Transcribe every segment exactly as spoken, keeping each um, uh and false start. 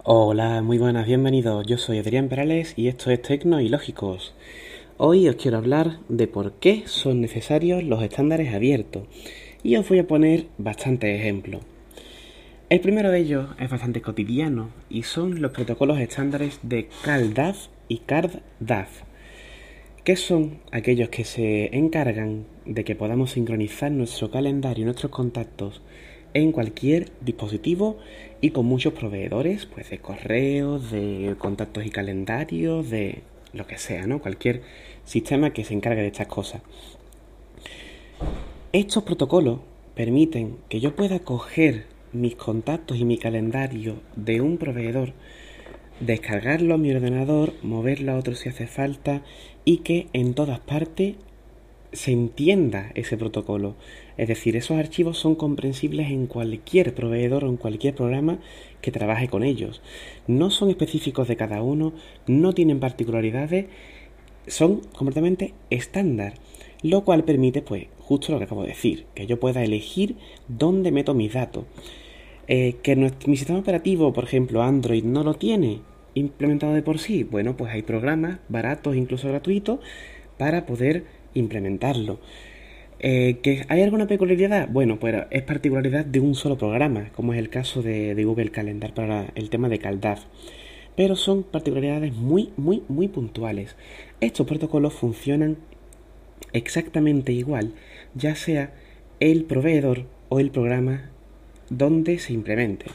Hola, muy buenas, bienvenidos. Yo soy Adrián Perales y esto es Tecno y Lógicos. Hoy os quiero hablar de por qué son necesarios los estándares abiertos y os voy a poner bastantes ejemplos. El primero de ellos es bastante cotidiano y son los protocolos estándares de CalDAV y CardDAV, que son aquellos que se encargan de que podamos sincronizar nuestro calendario y nuestros contactos en cualquier dispositivo y con muchos proveedores, pues de correos, de contactos y calendarios, de lo que sea, ¿no? Cualquier sistema que se encargue de estas cosas. Estos protocolos permiten que yo pueda coger mis contactos y mi calendario de un proveedor, descargarlo a mi ordenador, moverlo a otro si hace falta y que en todas partes se entienda ese protocolo. Es decir, esos archivos son comprensibles en cualquier proveedor o en cualquier programa que trabaje con ellos. No son específicos de cada uno, no tienen particularidades, son completamente estándar, lo cual permite, pues, justo lo que acabo de decir, que yo pueda elegir dónde meto mis datos. Eh, que nuestro, mi sistema operativo, por ejemplo, Android, no lo tiene implementado de por sí. Bueno, pues hay programas baratos, incluso gratuitos, para poder implementarlo. Eh, ¿Que hay alguna peculiaridad? Bueno, pues es particularidad de un solo programa, como es el caso de, de Google Calendar para el tema de CalDAV. Pero son particularidades muy, muy, muy puntuales. Estos protocolos funcionan exactamente igual, ya sea el proveedor o el programa donde se implemente.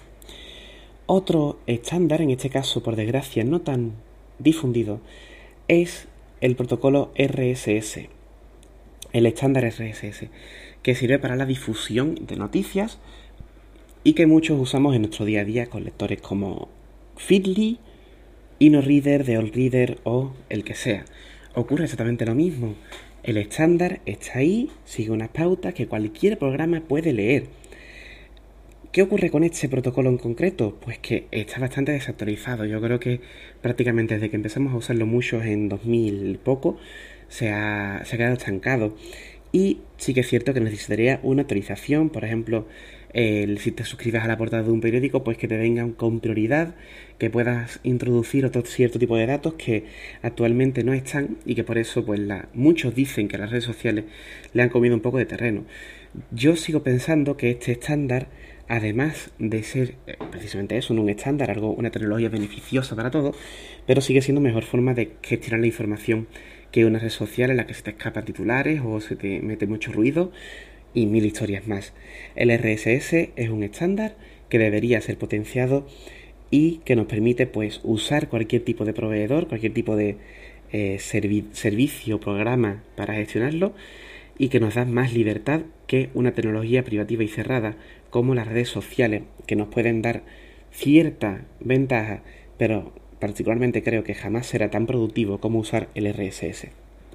Otro estándar, en este caso por desgracia no tan difundido, es el protocolo R S S, el estándar R S S, que sirve para la difusión de noticias y que muchos usamos en nuestro día a día con lectores como Feedly, InnoReader, TheAllReader o el que sea. Ocurre exactamente lo mismo. El estándar está ahí, sigue unas pautas que cualquier programa puede leer. ¿Qué ocurre con este protocolo en concreto? Pues que está bastante desactualizado. Yo creo que prácticamente desde que empezamos a usarlo muchos en dos mil poco, se ha, se ha quedado estancado. Y sí que es cierto que necesitaría una actualización. Por ejemplo, el, si te suscribes a la portada de un periódico, pues que te vengan con prioridad, que puedas introducir otro cierto tipo de datos que actualmente no están y que por eso pues la, muchos dicen que las redes sociales le han comido un poco de terreno. Yo sigo pensando que este estándar, además de ser eh, precisamente eso, no un estándar, algo, una tecnología beneficiosa para todos, pero sigue siendo mejor forma de gestionar la información que una red social en la que se te escapan titulares o se te mete mucho ruido y mil historias más. El R S S es un estándar que debería ser potenciado y que nos permite pues usar cualquier tipo de proveedor, cualquier tipo de eh, servi- servicio o programa para gestionarlo y que nos da más libertad que una tecnología privativa y cerrada como las redes sociales, que nos pueden dar cierta ventaja, pero particularmente creo que jamás será tan productivo como usar el R S S.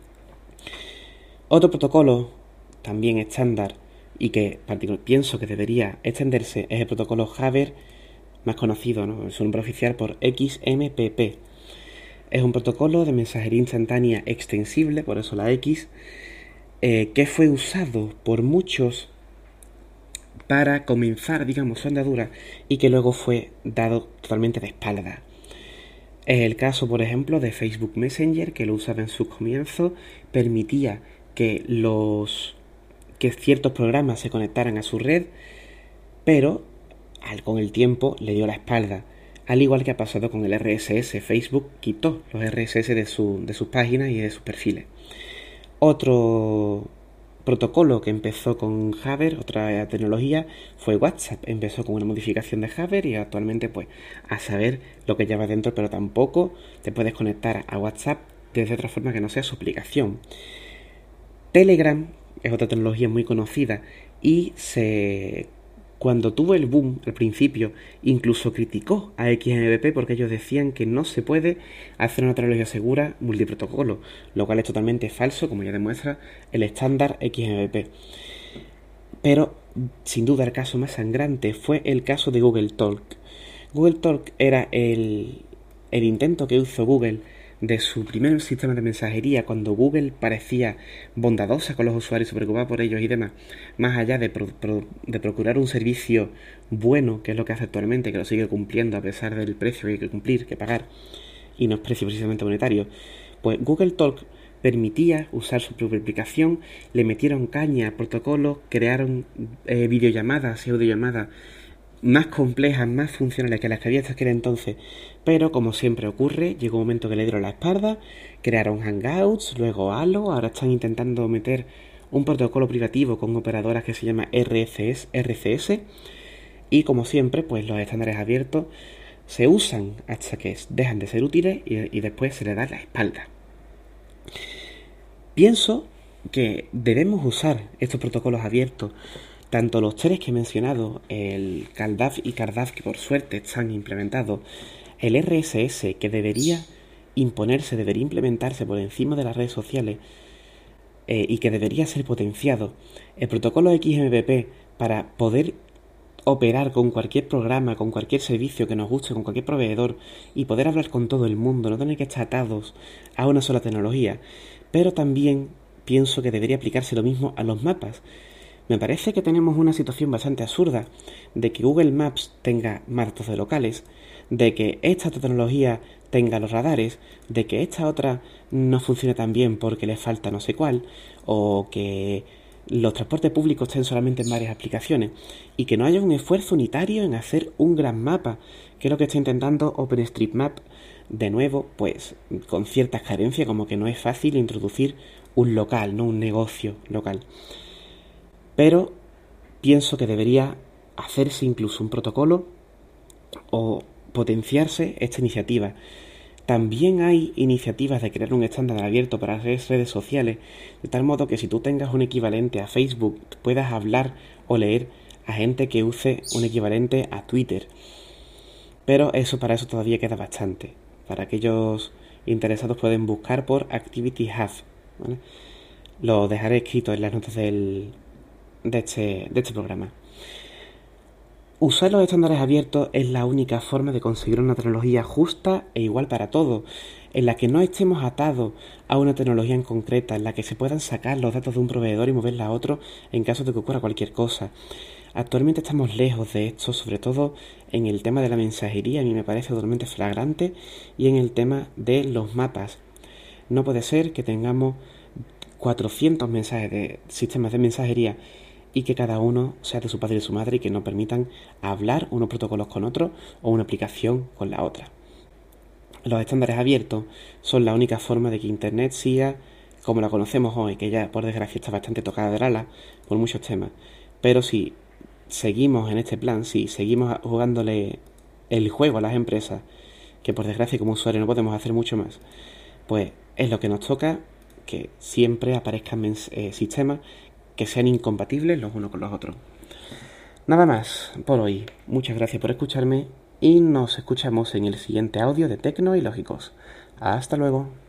Otro protocolo, también estándar, y que pienso que debería extenderse, es el protocolo Jabber, más conocido, ¿no?, su nombre oficial por X M P P. Es un protocolo de mensajería instantánea extensible, por eso la X, eh, que fue usado por muchos para comenzar, digamos, su andadura y que luego fue dado totalmente de espalda. Es el caso, por ejemplo, de Facebook Messenger, que lo usaba en sus comienzos, permitía que los que ciertos programas se conectaran a su red, pero al, con el tiempo le dio la espalda. Al igual que ha pasado con el R S S, Facebook quitó los R S S de, su, de sus páginas y de sus perfiles. Otro protocolo que empezó con Jabber, otra tecnología, fue WhatsApp. Empezó con una modificación de Jabber y actualmente pues a saber lo que lleva dentro, pero tampoco te puedes conectar a WhatsApp desde otra forma que no sea su aplicación. Telegram es otra tecnología muy conocida y se... cuando tuvo el boom al principio, incluso criticó a X M P P porque ellos decían que no se puede hacer una tecnología segura multiprotocolo, lo cual es totalmente falso, como ya demuestra el estándar X M P P. Pero, sin duda, el caso más sangrante fue el caso de Google Talk. Google Talk era el, el intento que hizo Google de su primer sistema de mensajería, cuando Google parecía bondadosa con los usuarios, se preocupaba por ellos y demás, más allá de, pro, pro, de procurar un servicio bueno, que es lo que hace actualmente, que lo sigue cumpliendo a pesar del precio que hay que cumplir, que pagar, y no es precio precisamente monetario, pues Google Talk permitía usar su propia aplicación, le metieron caña al protocolo, crearon eh, videollamadas y audiollamadas más complejas, más funcionales que las que había hasta aquel entonces, pero como siempre ocurre, llegó un momento que le dieron la espalda, crearon Hangouts, luego Halo, ahora están intentando meter un protocolo privativo con operadoras que se llama R C S, R C S, y como siempre, pues los estándares abiertos se usan hasta que dejan de ser útiles y, y después se les da la espalda. Pienso que debemos usar estos protocolos abiertos, tanto los tres que he mencionado, el CalDAV y CarDAV, que por suerte están implementados, el R S S, que debería imponerse, debería implementarse por encima de las redes sociales eh, y que debería ser potenciado, el protocolo X M P P para poder operar con cualquier programa, con cualquier servicio que nos guste, con cualquier proveedor y poder hablar con todo el mundo, no tener que estar atados a una sola tecnología. Pero también pienso que debería aplicarse lo mismo a los mapas. Me parece que tenemos una situación bastante absurda de que Google Maps tenga mapas de locales, de que esta tecnología tenga los radares, de que esta otra no funcione tan bien porque le falta no sé cuál, o que los transportes públicos estén solamente en varias aplicaciones y que no haya un esfuerzo unitario en hacer un gran mapa, que es lo que está intentando OpenStreetMap, de nuevo, pues con ciertas carencias, como que no es fácil introducir un local, no un negocio local. Pero pienso que debería hacerse incluso un protocolo o potenciarse esta iniciativa. También hay iniciativas de crear un estándar abierto para las redes sociales, de tal modo que si tú tengas un equivalente a Facebook, puedas hablar o leer a gente que use un equivalente a Twitter. Pero eso para eso todavía queda bastante. Para aquellos interesados pueden buscar por Activity Hub, ¿vale? Lo dejaré escrito en las notas del, de, este, de este programa. Usar los estándares abiertos es la única forma de conseguir una tecnología justa e igual para todos, en la que no estemos atados a una tecnología en concreta, en la que se puedan sacar los datos de un proveedor y moverla a otro en caso de que ocurra cualquier cosa. Actualmente estamos lejos de esto, sobre todo en el tema de la mensajería, a mí me parece totalmente flagrante, y en el tema de los mapas. No puede ser que tengamos cuatrocientos mensajes de sistemas de mensajería y que cada uno sea de su padre y de su madre y que no permitan hablar unos protocolos con otros o una aplicación con la otra. Los estándares abiertos son la única forma de que Internet siga como la conocemos hoy, que ya por desgracia está bastante tocada de ala por muchos temas. Pero si seguimos en este plan, si seguimos jugándole el juego a las empresas, que por desgracia como usuarios no podemos hacer mucho más, pues es lo que nos toca, que siempre aparezcan eh, sistemas que sean incompatibles los unos con los otros. Nada más por hoy. Muchas gracias por escucharme y nos escuchamos en el siguiente audio de Tecno y Lógicos. Hasta luego.